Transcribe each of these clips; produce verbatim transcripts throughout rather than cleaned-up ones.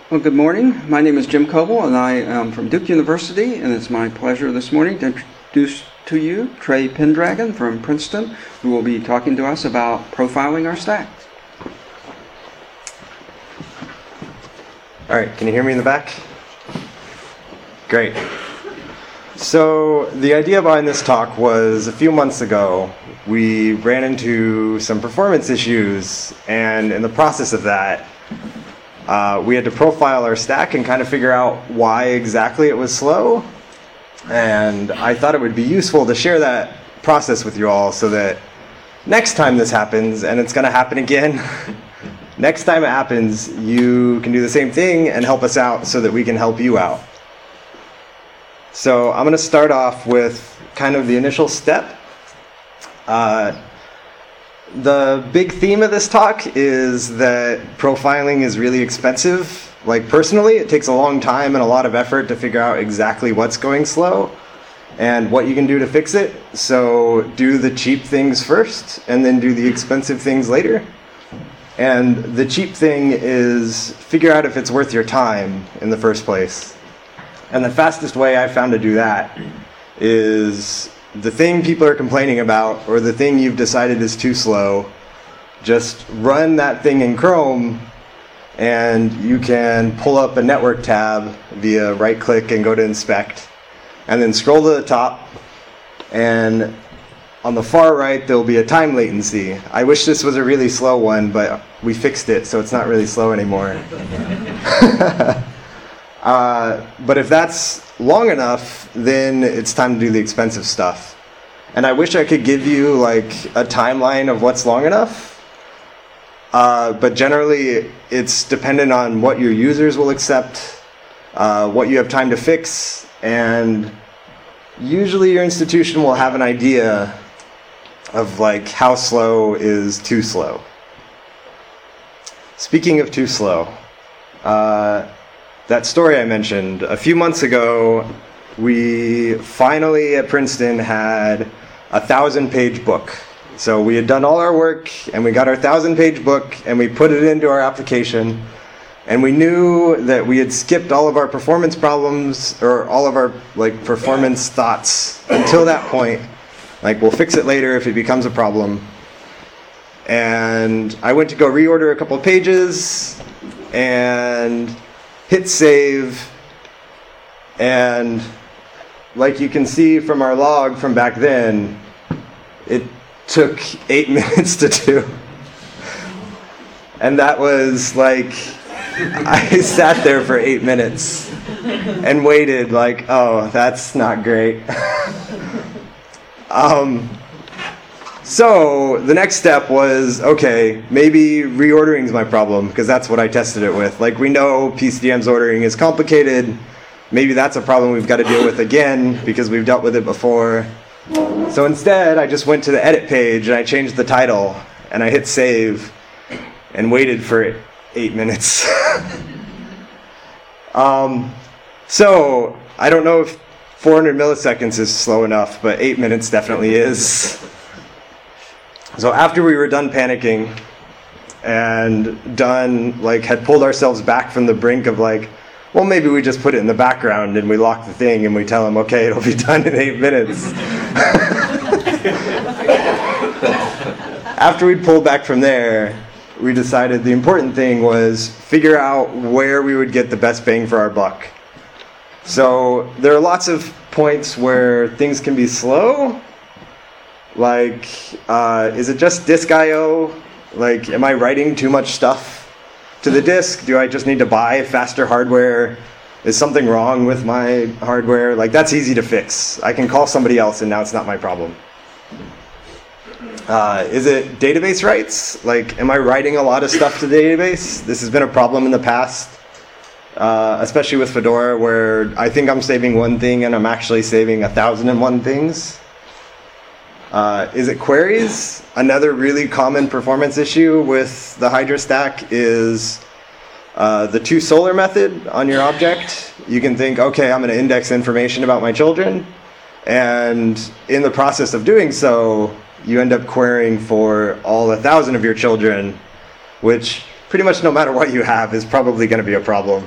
Well, good morning. My name is Jim Coble, and I am from Duke University, and it's my pleasure this morning to introduce to you Trey Pendragon from Princeton, who will be talking to us about profiling our stack. All right, can you hear me in the back? Great. So the idea behind this talk was a few months ago, we ran into some performance issues, and in the process of that, uh, we had to profile our stack and kind of figure out why exactly it was slow. And I thought it would be useful to share that process with you all so that next time this happens, and it's going to happen again, next time it happens, you can do the same thing and help us out so that we can help you out. So I'm going to start off with kind of the initial step. Uh, the big theme of this talk is that profiling is really expensive. Like personally, it takes a long time and a lot of effort to figure out exactly what's going slow and what you can do to fix it. So do the cheap things first and then do the expensive things later. And the cheap thing is figure out if it's worth your time in the first place. And the fastest way I found to do that is the thing people are complaining about or the thing you've decided is too slow, just run that thing in Chrome and you can pull up a network tab via right click and go to inspect and then scroll to the top, and on the far right there'll be a time latency. I wish this was a really slow one, but we fixed it so it's not really slow anymore. Uh, but if that's long enough, then it's time to do the expensive stuff. And I wish I could give you like a timeline of what's long enough. Uh, but generally, it's dependent on what your users will accept, uh, what you have time to fix, and usually your institution will have an idea of like how slow is too slow. Speaking of too slow, uh, that story I mentioned, a few months ago, we finally at Princeton had a thousand page book. So we had done all our work and we got our thousand page book and we put it into our application, and we knew that we had skipped all of our performance problems or all of our like performance thoughts until that point. Like we'll fix it later if it becomes a problem. And I went to go reorder a couple of pages and hit save, and like you can see from our log from back then, it took eight minutes to do. And that was like, I sat there for eight minutes and waited like, oh, that's not great. um, So the next step was, okay, maybe reordering is my problem, because that's what I tested it with. Like we know P C D M's ordering is complicated. Maybe that's a problem we've got to deal with again because we've dealt with it before. So instead, I just went to the edit page and I changed the title and I hit save and waited for eight minutes. um, so I don't know if four hundred milliseconds is slow enough, but eight minutes definitely is. So after we were done panicking and done, like, had pulled ourselves back from the brink of like, well, maybe we just put it in the background and we lock the thing and we tell them, okay, it'll be done in eight minutes. After we'd pulled back from there, we decided the important thing was figure out where we would get the best bang for our buck. So there are lots of points where things can be slow. Like, uh, is it just disk I O? Like, am I writing too much stuff to the disk? Do I just need to buy faster hardware? Is something wrong with my hardware? Like, that's easy to fix. I can call somebody else and now it's not my problem. Uh, is it database writes? Like, am I writing a lot of stuff to the database? This has been a problem in the past, uh, especially with Fedora, where I think I'm saving one thing and I'm actually saving a thousand and one things. Uh, is it queries? Another really common performance issue with the Hydra stack is uh, the toSolar method on your object. You can think, okay, I'm going to index information about my children. And in the process of doing so, you end up querying for all a thousand of your children, which pretty much no matter what you have is probably going to be a problem.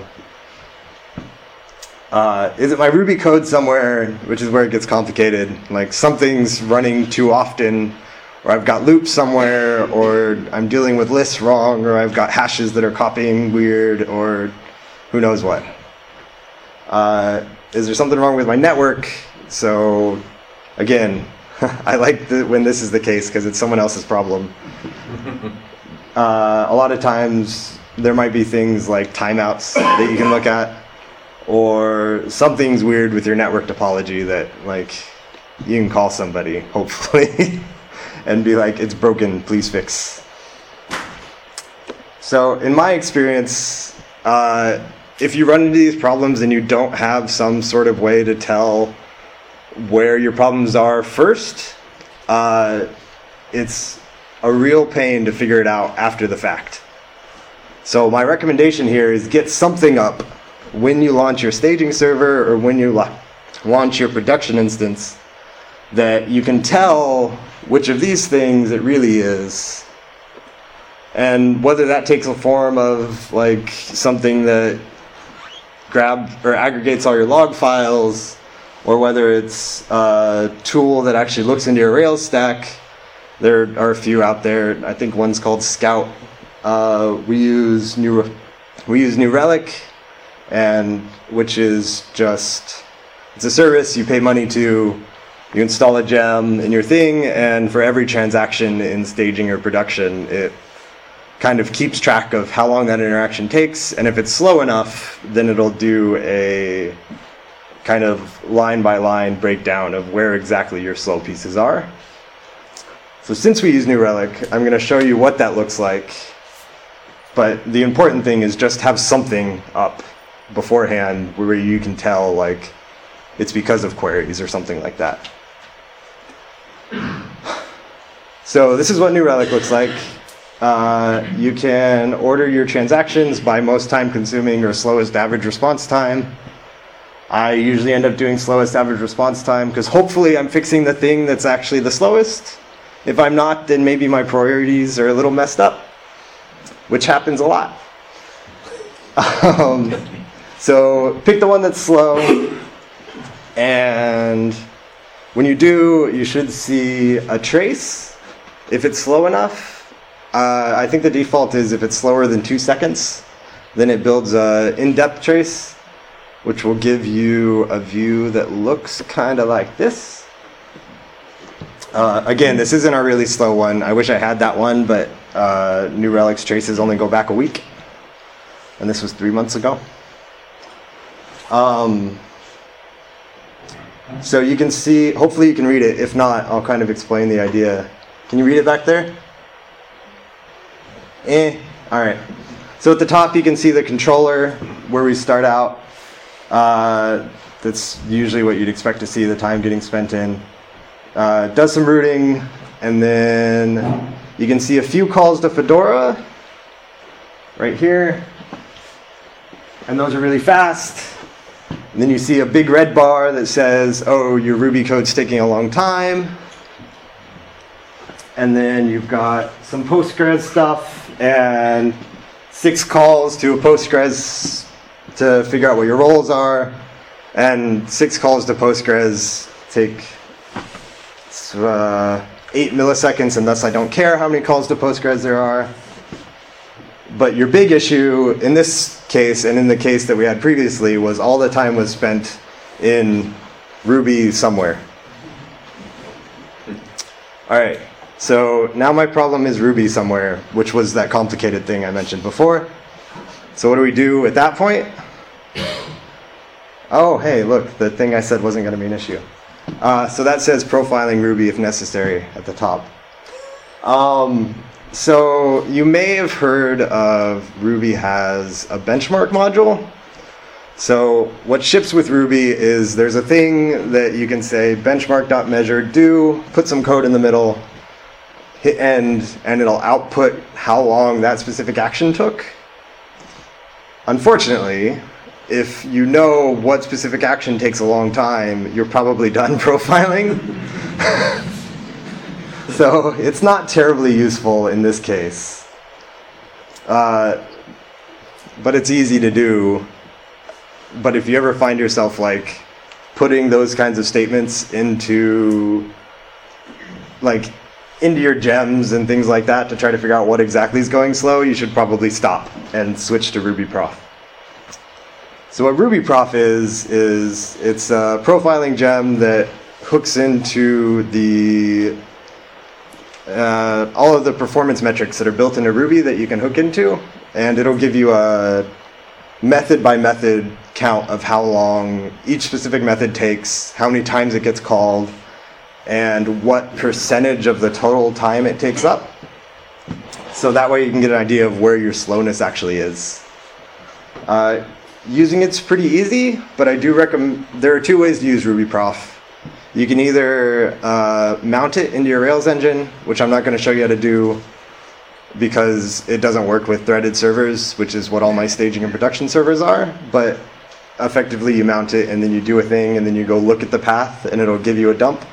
Uh, is it my Ruby code somewhere, which is where it gets complicated, like something's running too often, or I've got loops somewhere, or I'm dealing with lists wrong, or I've got hashes that are copying weird, or who knows what. Uh, is there something wrong with my network? So, again, I like the, when this is the case because it's someone else's problem. Uh, a lot of times there might be things like timeouts that you can look at, or something's weird with your network topology that like you can call somebody, hopefully, and be like, it's broken, please fix. So in my experience, uh, if you run into these problems and you don't have some sort of way to tell where your problems are first, uh, it's a real pain to figure it out after the fact. So my recommendation here is get something up when you launch your staging server or when you la- launch your production instance that you can tell which of these things it really is. And whether that takes a form of like something that grab or aggregates all your log files, or whether it's a tool that actually looks into your Rails stack. There are a few out there. I think one's called Scout. Uh, we use New we use New Relic, and which is just it's a service you pay money to. You install a gem in your thing, and for every transaction in staging or production, it kind of keeps track of how long that interaction takes, and if it's slow enough, then it'll do a kind of line-by-line breakdown of where exactly your slow pieces are. So since we use New Relic, I'm going to show you what that looks like, but the important thing is just have something up beforehand where you can tell, like, it's because of queries or something like that. So this is what New Relic looks like. Uh, you can order your transactions by most time consuming or slowest average response time. I usually end up doing slowest average response time because hopefully I'm fixing the thing that's actually the slowest. If I'm not, then maybe my priorities are a little messed up, which happens a lot. um, so pick the one that's slow, and when you do, you should see a trace. If it's slow enough, uh, I think the default is if it's slower than two seconds, then it builds an in-depth trace, which will give you a view that looks kind of like this. Uh, again, this isn't our really slow one. I wish I had that one, but uh, New Relic's traces only go back a week, and this was three months ago. Um, so you can see, hopefully you can read it. If not, I'll kind of explain the idea. Can you read it back there? Eh, all right. So at the top you can see the controller where we start out. Uh, that's usually what you'd expect to see the time getting spent in. Uh, does some routing, and then you can see a few calls to Fedora right here, and those are really fast. And then you see a big red bar that says, oh, your Ruby code's taking a long time. And then you've got some Postgres stuff and six calls to a Postgres to figure out what your roles are, and six calls to Postgres take uh, eight milliseconds, and thus I don't care how many calls to Postgres there are. But your big issue in this case, and in the case that we had previously, was all the time was spent in Ruby somewhere. All right, so now my problem is Ruby somewhere, which was that complicated thing I mentioned before. So what do we do at that point? Oh, hey, look, the thing I said wasn't going to be an issue. Uh, so that says profiling Ruby if necessary at the top. Um, so you may have heard of Ruby has a benchmark module. So what ships with Ruby is there's a thing that you can say benchmark.measure do, put some code in the middle, hit end, and it'll output how long that specific action took. Unfortunately, if you know what specific action takes a long time, you're probably done profiling. So it's not terribly useful in this case. Uh, but it's easy to do. But if you ever find yourself like putting those kinds of statements into like into your gems and things like that to try to figure out what exactly is going slow, you should probably stop and switch to RubyProf. So what RubyProf is, is it's a profiling gem that hooks into the uh, all of the performance metrics that are built into Ruby that you can hook into, and it'll give you a method by method count of how long each specific method takes, how many times it gets called, and what percentage of the total time it takes up. So that way you can get an idea of where your slowness actually is. Uh, using it's pretty easy, but I do recommend, there are two ways to use RubyProf. You can either uh, mount it into your Rails engine, which I'm not going to show you how to do because it doesn't work with threaded servers, which is what all my staging and production servers are, but effectively you mount it and then you do a thing and then you go look at the path and it'll give you a dump.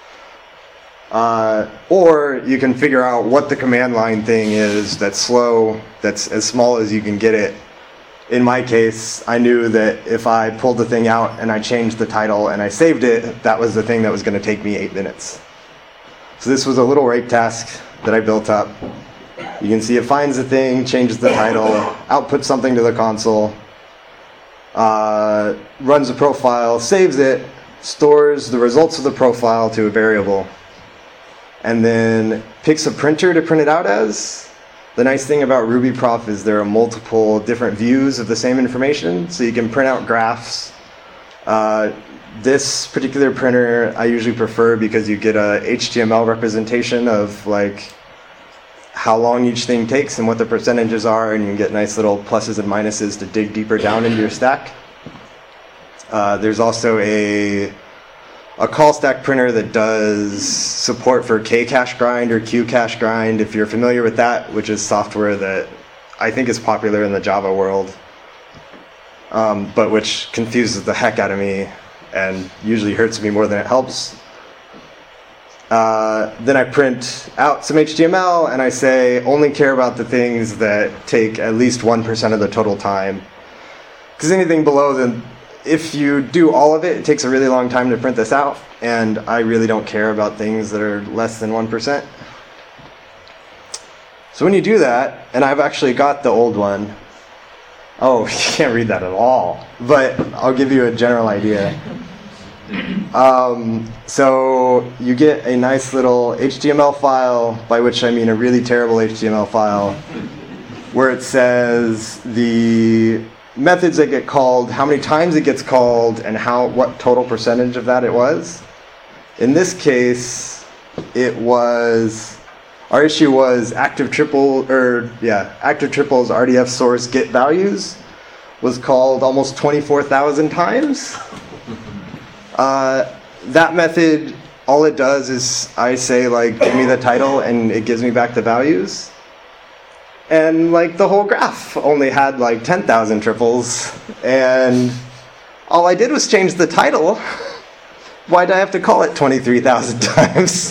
Uh, or you can figure out what the command line thing is that's slow, that's as small as you can get it. In my case, I knew that if I pulled the thing out and I changed the title and I saved it, that was the thing that was going to take me eight minutes. So this was a little rake task that I built up. You can see it finds the thing, changes the title, outputs something to the console, uh, runs a profile, saves it, stores the results of the profile to a variable, and then picks a printer to print it out as. The nice thing about RubyProf is there are multiple different views of the same information, so you can print out graphs. Uh, this particular printer I usually prefer because you get a H T M L representation of like how long each thing takes and what the percentages are, and you can get nice little pluses and minuses to dig deeper down into your stack. Uh, there's also a a call stack printer that does support for K-cache grind or Q-cache grind, if you're familiar with that, which is software that I think is popular in the Java world, um, but which confuses the heck out of me and usually hurts me more than it helps. Uh, then I print out some H T M L and I say only care about the things that take at least one percent of the total time. Because anything below the if you do all of it, it takes a really long time to print this out, and I really don't care about things that are less than one percent. So when you do that, and I've actually got the old one. Oh, you can't read that at all, but I'll give you a general idea. Um, so you get a nice little H T M L file, by which I mean a really terrible H T M L file, where it says the methods that get called, how many times it gets called, and how what total percentage of that it was. In this case, it was our issue was active triple or yeah active triples R D F source get values was called almost twenty-four thousand times. Uh, that method, all it does is I say like give me the title and it gives me back the values. And like the whole graph only had like ten thousand triples, and all I did was change the title. Why did I have to call it twenty-three thousand times?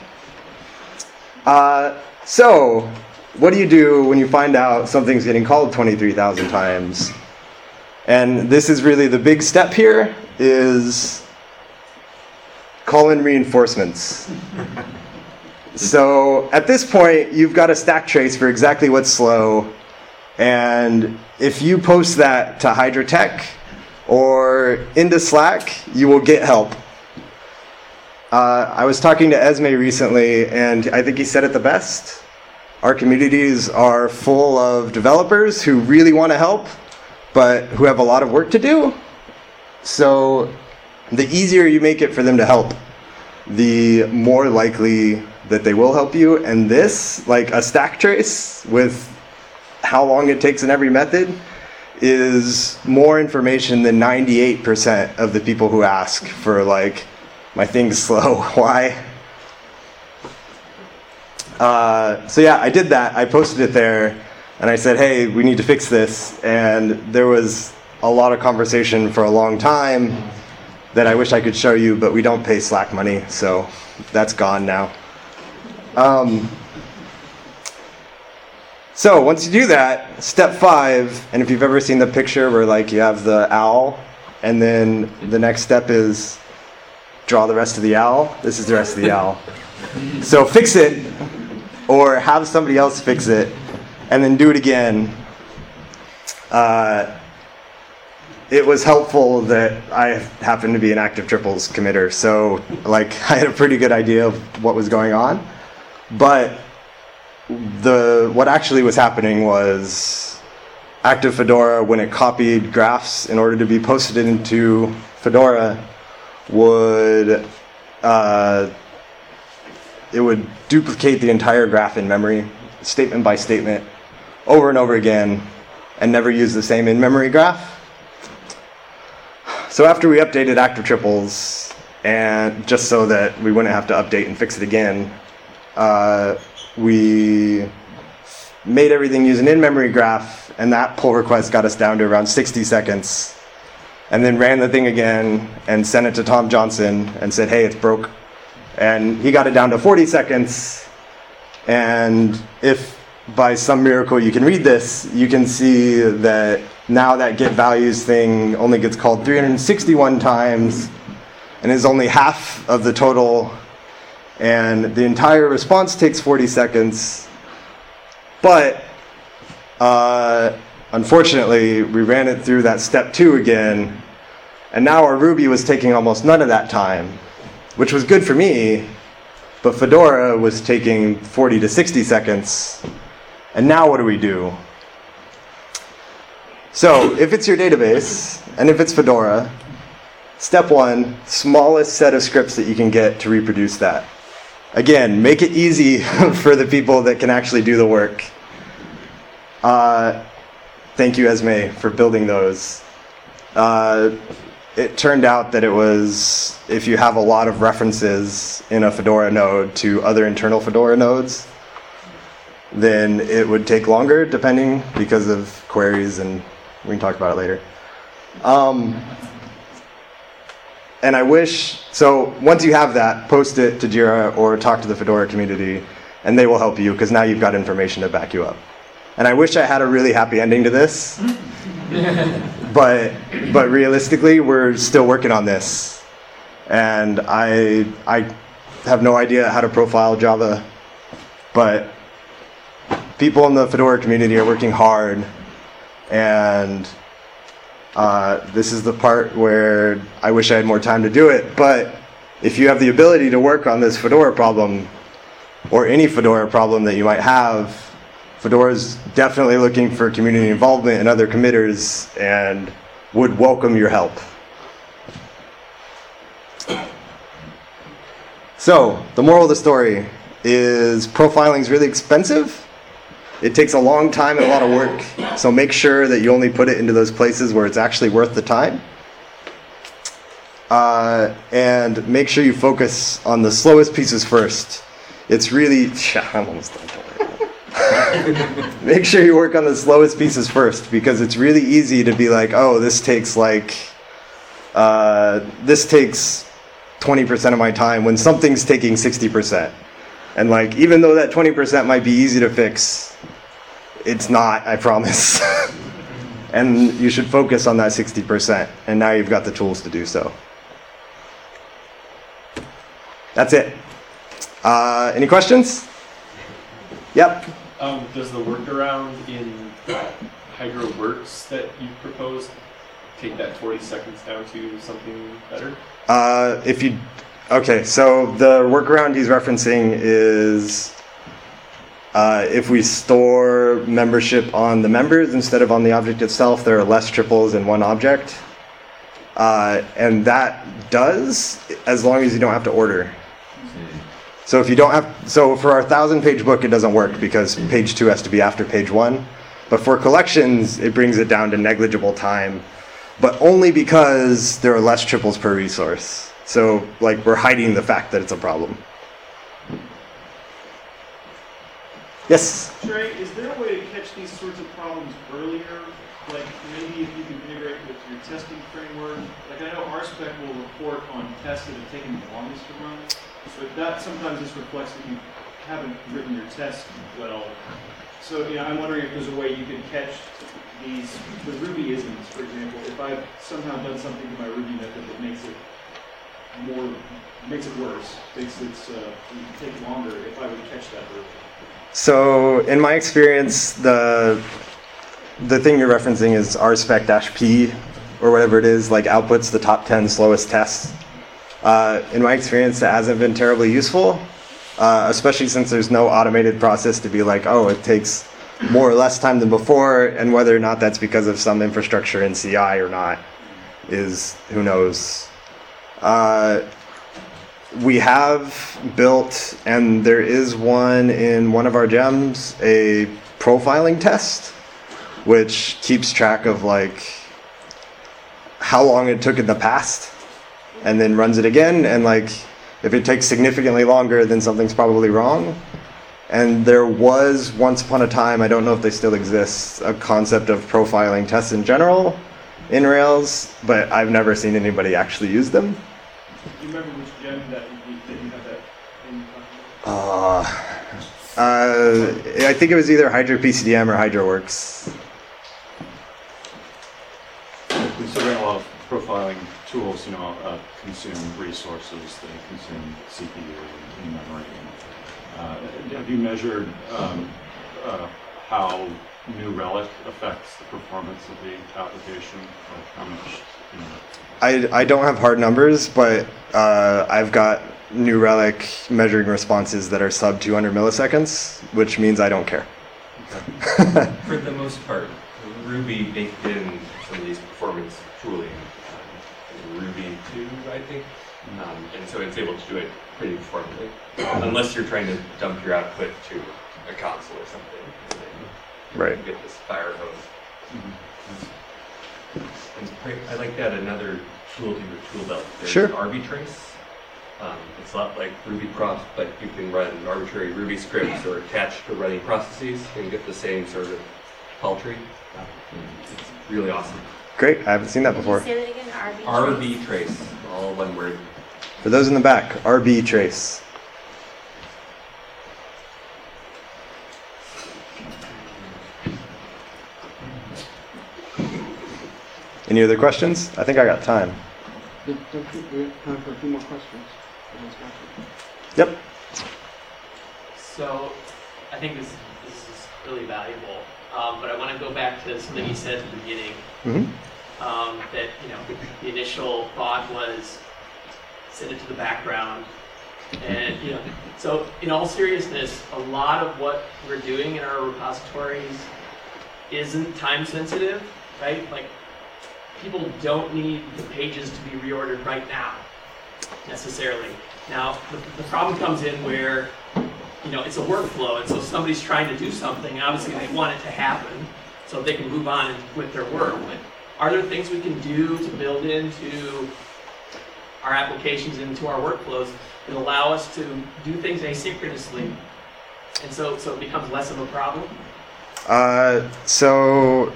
Uh, so, what do you do when you find out something's getting called twenty-three thousand times? And this is really the big step here, is call in reinforcements. So at this point, you've got a stack trace for exactly what's slow, and if you post that to HydraTech or into Slack, you will get help. Uh, I was talking to Esme recently, and I think he said it the best. Our communities are full of developers who really want to help, but who have a lot of work to do. So the easier you make it for them to help, the more likely that they will help you. And this, like a stack trace with how long it takes in every method, is more information than ninety-eight percent of the people who ask for like, my thing's slow, why? Uh, so yeah, I did that. I posted it there, and I said, hey, we need to fix this. And there was a lot of conversation for a long time that I wish I could show you, but we don't pay Slack money, so that's gone now. Um, So once you do that, step five, and if you've ever seen the picture where like you have the owl, and then the next step is draw the rest of the owl, this is the rest of the owl. So fix it, or have somebody else fix it, and then do it again. Uh, it was helpful that I happened to be an active triples committer, so like I had a pretty good idea of what was going on. But the what actually was happening was Active Fedora, when it copied graphs in order to be posted into Fedora, would uh, it would duplicate the entire graph in memory, statement by statement, over and over again, and never use the same in-memory graph. So after we updated Active Triples, and just so that we wouldn't have to update and fix it again, uh, we made everything use an in-memory graph, and that pull request got us down to around sixty seconds. And then ran the thing again and sent it to Tom Johnson and said, hey, it's broke. And he got it down to forty seconds. And if by some miracle you can read this, you can see that now that get values thing only gets called three hundred sixty-one times and is only half of the total. And the entire response takes forty seconds. But uh, unfortunately, we ran it through that step two again, and now our Ruby was taking almost none of that time, which was good for me, but Fedora was taking forty to sixty seconds. And now what do we do? So if it's your database, and if it's Fedora, step one, smallest set of scripts that you can get to reproduce that. Again, make it easy for the people that can actually do the work. Uh, thank you, Esme, for building those. Uh, it turned out that it was, if you have a lot of references in a Fedora node to other internal Fedora nodes, then it would take longer, depending, because of queries, and we can talk about it later. Um, and I wish, so once you have that, post it to Jira or talk to the Fedora community, and they will help you, because now you've got information to back you up. And I wish I had a really happy ending to this, but but realistically, we're still working on this. And I I have no idea how to profile Java, but people in the Fedora community are working hard, and uh, this is the part where I wish I had more time to do it. But if you have the ability to work on this Fedora problem, or any Fedora problem that you might have, Fedora is definitely looking for community involvement and other committers, and would welcome your help. So, the moral of the story is profiling is really expensive. It takes a long time and a lot of work, so make sure that you only put it into those places where it's actually worth the time. Uh, and make sure you focus on the slowest pieces first. It's really, yeah, I'm almost done. Make sure you work on the slowest pieces first, because it's really easy to be like, oh, this takes like, uh, this takes twenty percent of my time when something's taking sixty percent. And like, even though that twenty percent might be easy to fix, it's not, I promise. And you should focus on that sixty percent, and now you've got the tools to do so. That's it. Uh, any questions? Yep. Um, does the workaround in Hydra Works that you proposed take that forty seconds down to something better? Uh, if you, okay, so the workaround he's referencing is uh, if we store membership on the members instead of on the object itself, there are less triples in one object. Uh, and that does, as long as you don't have to order. So if you don't have, so for our thousand page book, it doesn't work because page two has to be after page one. But for collections, it brings it down to negligible time, but only because there are less triples per resource. So like we're hiding the fact that it's a problem. Yes? Trey, is there a way to catch these sorts of problems earlier? Like maybe if you can integrate with your testing framework. Like I know R spec will report on tests that have taken the longest to run. But that sometimes just reflects that you haven't written your test well. So, you know, I'm wondering if there's a way you could catch these, the Ruby isms, for example. If I've somehow done something to my Ruby method that makes it more, makes it worse, makes it uh, take longer, if I would catch that early. So in my experience, the the thing you're referencing is rspec-p or whatever it is, like outputs the top ten slowest tests. Uh, in my experience, it hasn't been terribly useful, uh, especially since there's no automated process to be like, oh, it takes more or less time than before, and whether or not that's because of some infrastructure in C I or not is who knows. Uh, we have built, and there is one in one of our gems, a profiling test, which keeps track of like how long it took in the past, and then runs it again, and like if it takes significantly longer, then something's probably wrong. And there was, once upon a time, I don't know if they still exist, a concept of profiling tests in general in Rails, but I've never seen anybody actually use them. Do you remember which gem that you, that you have that in? Uh, uh, I think it was either HydraPCDM or HydraWorks. So there are a lot of profiling tools, you know, uh, consume resources, they consume C P U and memory. Uh, have you measured um, uh, how New Relic affects the performance of the application? Like how much, you know? I, I don't have hard numbers, but uh, I've got New Relic measuring responses that are sub two hundred milliseconds, which means I don't care. Okay. For the most part, Ruby baked in some of these performance tooling. Um, Ruby two, I think. Um, and so it's able to do it pretty performantly, unless you're trying to dump your output to a console or something. And then Right. you get this fire hose. Mm-hmm. And quite, I like that another tool to your tool belt. There's Sure. Arbitrace. Um, it's a lot like RubyProf, but you can run arbitrary Ruby scripts or attach to running processes and get the same sort of paltry. Uh, it's really awesome. Great, I haven't seen that before. Say that again, R B. Rbitrace, all one word. For those in the back, rbitrace. Any other questions? I think I got time. Yeah, don't you- we have time for a few more questions. Yep. So, I think this this is really valuable, um, but I want to go back to something you said at the beginning. Mm-hmm. Um, that you know, the initial thought was send it to the background, and you know, so in all seriousness, a lot of what we're doing in our repositories isn't time sensitive, right? Like, people don't need the pages to be reordered right now, necessarily. Now, the, the problem comes in where, you know, it's a workflow, and so somebody's trying to do something, obviously they want it to happen, so they can move on with their work. But are there things we can do to build into our applications, into our workflows, that allow us to do things asynchronously, and so, so it becomes less of a problem? Uh, so,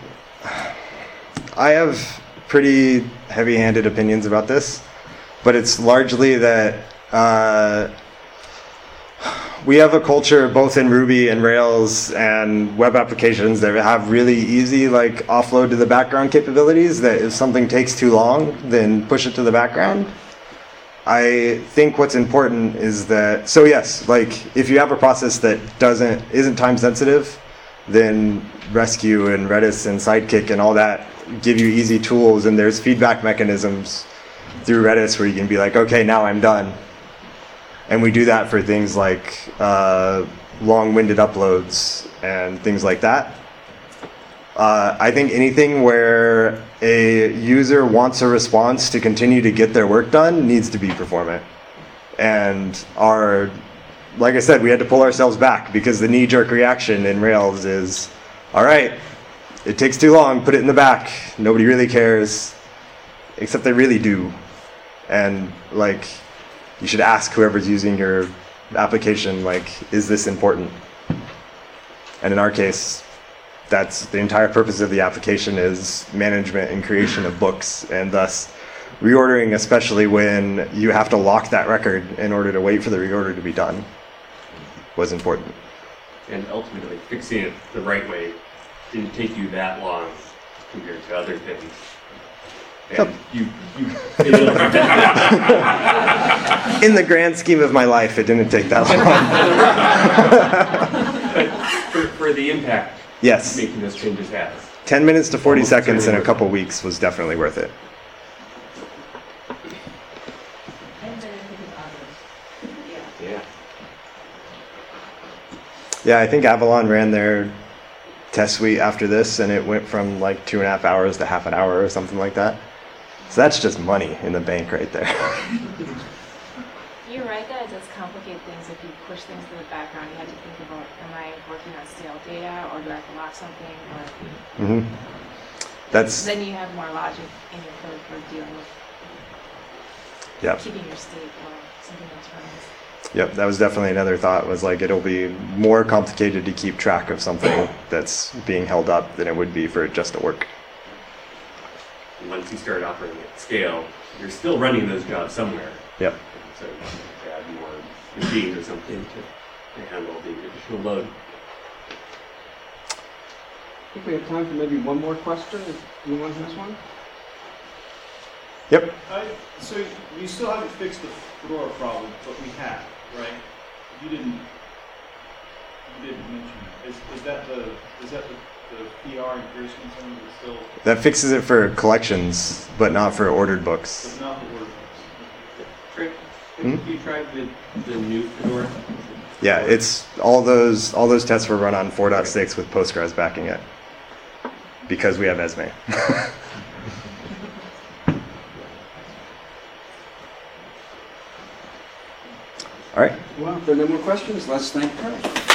I have pretty heavy-handed opinions about this, but it's largely that uh, we have a culture both in Ruby and Rails and web applications that have really easy like offload to the background capabilities, that if something takes too long, then push it to the background. I think what's important is that, so yes, like if you have a process that doesn't isn't time sensitive, then Rescue and Redis and Sidekick and all that give you easy tools, and there's feedback mechanisms through Redis where you can be like, okay, now I'm done. And we do that for things like uh, long-winded uploads and things like that. Uh, I think anything where a user wants a response to continue to get their work done needs to be performant. And our, like I said, we had to pull ourselves back because the knee-jerk reaction in Rails is, all right, it takes too long, put it in the back. Nobody really cares, except they really do. And like, you should ask whoever's using your application, like, is this important? And in our case, that's the entire purpose of the application is management and creation of books, and thus reordering, especially when you have to lock that record in order to wait for the reorder to be done. was important. And ultimately, fixing it the right way didn't take you that long compared to other things. And Yep. you, you failed. In the grand scheme of my life, it didn't take that long. for, for the impact Yes. making those changes has. ten minutes to forty Almost seconds in a certainly couple weeks was definitely worth it. Yeah. Yeah, I think Avalon ran their test suite after this, and it went from like two and a half hours to half an hour or something like that. So that's just money in the bank right there. You're right that it does complicate things if you push things to the background. You have to think about, am I working on stale data, or do I have to lock something, or hmm That's then you have more logic in your code for dealing with yep, keeping your state while something else runs. yep. That was definitely another thought. Was like it'll be more complicated to keep track of something that's being held up than it would be for it just to work. And once you start operating at scale, you're still running those jobs somewhere. Yep. So you have to add more machines or something to, to handle the additional load. I think we have time for maybe one more question, if anyone has one. Yep. I, so you still haven't fixed the Fedora problem, but we have, right? You didn't. You didn't mention that. Is, is that the is that the, the P R and Pierce concern is still, That fixes it for collections, but not for ordered books. but not the word? Trey, Hmm? have you tried the, the new Fedora? Yeah, it's all those all those tests were run on four point six with Postgres backing it because we have Esme. All right. Well, if there are no more questions, let's thank Trey.